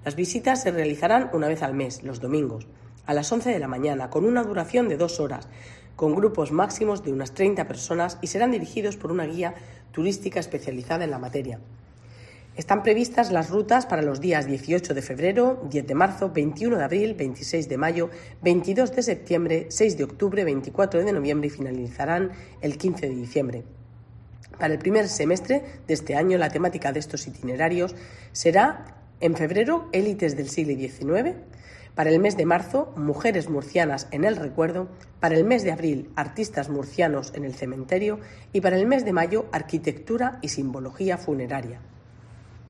Las visitas se realizarán una vez al mes, los domingos, a las 11 de la mañana, con una duración de 2 horas, con grupos máximos de unas 30 personas y serán dirigidos por una guía turística especializada en la materia. Están previstas las rutas para los días 18 de febrero, 10 de marzo, 21 de abril, 26 de mayo, 22 de septiembre, 6 de octubre, 24 de noviembre y finalizarán el 15 de diciembre. Para el primer semestre de este año, la temática de estos itinerarios será, en febrero, élites del siglo XIX, para el mes de marzo, mujeres murcianas en el recuerdo, para el mes de abril, artistas murcianos en el cementerio y para el mes de mayo, arquitectura y simbología funeraria.